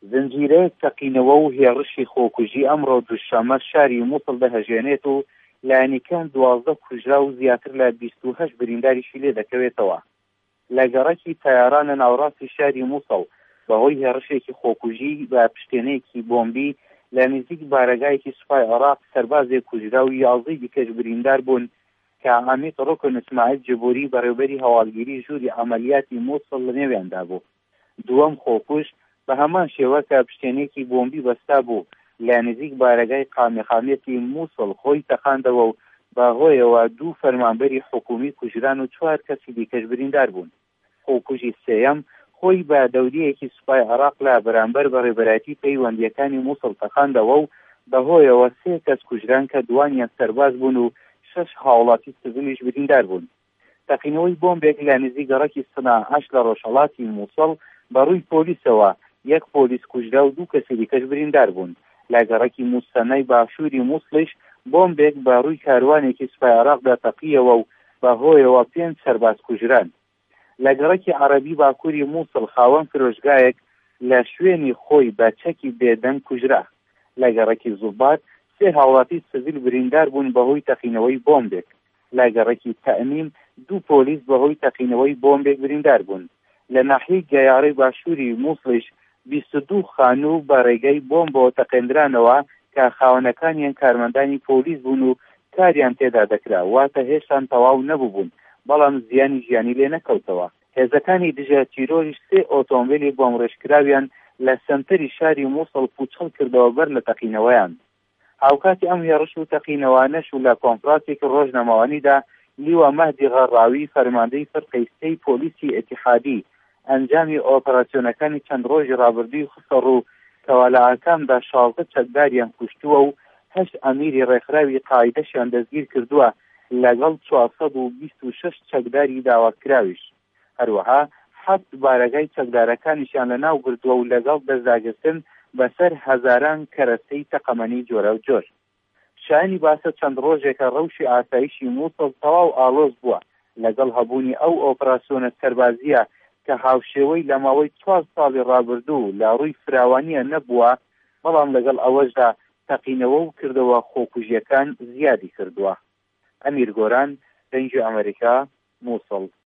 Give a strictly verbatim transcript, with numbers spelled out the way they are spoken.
زنجیرەیەک تەقینەوە و هێڕشی خۆکوژی ئەمڕۆ دووشەممە شاری مووسڵ دەهەژێنێت و لایەنیکان دوازدە کوژرا و زیاتر لە بیست و هەشت برینداریشی لێ دەکەوێتەوە. لە گەڕەکی تایارانە ناوڕاستی شاری مووسڵ بەهۆی هێڕشێکی خۆکوژی بە پشتێنەیەکی بۆمبی لە نزیک بارەگایەکی سوپای عێراق سەربازێک کوژرا و یازدەی دیکەش بریندار بوون کە عەمید ڕۆکن ئیسماعیل جبوری بەڕێوەبەری هەواڵگیری ژووری عەمەلیاتی مووسڵ لەنێویاندا بوو. دووەم خۆکوژ بە هەمان شێوە کە پشتێنێکی بۆمبی بەستا بوو لە نزیک بارەگای قامێخامێتی مووسڵ خۆی تەقاندەوە و بەهۆیەوە دوو فەرمانبەری حکومی کوژران و چوار کەسی دیکەش بریندار بوون. خۆکوژی سێیەم خۆی بە دەوریەکی سوپای عێراق لە بەرامبەر بە ڕێبەرایەتی پەیوەندیەکانی مووسڵ تەقاندەوە و بەهۆیەوە سێ کەس کوژران کە دوانیان سەرباز بوون و شەش هاوڵاتی سڤیلیش بریندار بوون. تەقینەوەی بۆمبێک لە نزیک گەڕەکی سنا عەش لە ڕۆژهەڵاتی مووسڵ بەڕووی پۆلیسەوە یەک پۆلیس کوژرا و دوو کەسی دیکەش بریندار بوون. لە گەڕەکی مووسەنەی باشووری مووسڵیش بۆمبێک بە ڕووی کاروانێکی سوپای عێراقدا تەقیەوە و بەهۆیەوە پێنج سەرباز کوژران. لە گەڕەکی عەرەبی باکووری مووسڵ خاوەن فرۆشگایەک لە شوێنی خۆی بە چەکی بێدەنگ کوژرا. لە گەڕەکی زوڵبات سێ هاوڵاتی سڤیل بریندار بوون بەهۆی تەقینەوەی بۆمبێک. لە گەڕەکی تەئمیم دوو پۆلیس بەهۆی تەقینەوەی بۆمبێک بریندار بوون. لە ناحیەی گەیاڕی باشووری مووسڵیش بیست و دوو خانوو بە ڕێگەی بۆمبەوە تەقێنرانەوە کە خاوەنەکانیان کارمەندانی پۆلیس بوون و کاریان تێدا دەکرا، واتە هێشتا تەواو نەبوو بوون، بەڵام زیانی ژیانی لێ نەکەوتەوە. هێزەکانی دژە تیرۆریش سێ ئۆتۆمبیلی بۆمڕێژکراویان لە سەنتەری شاری مووسڵ پوچەڵ کردەوە بەر لە تەقینەوەیان. هاوکاتی ئەم هێڕش و تەقینەوانەش و لە کۆنفرانسێکی ڕۆژنەمەوانیدا لیوە مەهدی غەڕاوی فەرماندەی فەرقەی سێی پۆلیسی ئێتیحادی ئەنجامی ئۆپەراسیۆنەکانی چەند ڕۆژی ڕابردووی خستە ڕوو کەوا لە ئاکامدا شازدە چەکداریان کوشتووە و هەشت ئەمیری ڕێکخراوی قاعیدەشیان دەستگیر کردووە لەگەڵ چوارسەد و بیست و شەش چەکداری داواکراویش. هەروەها حەبس بارەگای چەکدارەکانیشیان لە ناو گرتووە و لەگەڵ دەستداگرتن بەسەر هەزاران کەرەستەی تەقەمەنی جۆرە و جۆر. شایانی باسە چەند ڕۆژێکە ڕەوشی ئاسایشی مووسڵ تەواو ئاڵۆز بووە لەگەڵ هەبوونی ئەو ئۆپەراسیۆنە سەربازیە کە هاوشێوەی لە ماوەی چوار ساڵی ڕابردوو لە ڕووی فراوانیە نەبووە، بەڵام لەگەڵ ئەوەشدا تەقینەوە و کردەوە خۆکوژیەکان زیادی کردووە. ئەمیر گۆران، دەنگی ئەمریکا، مووسڵ.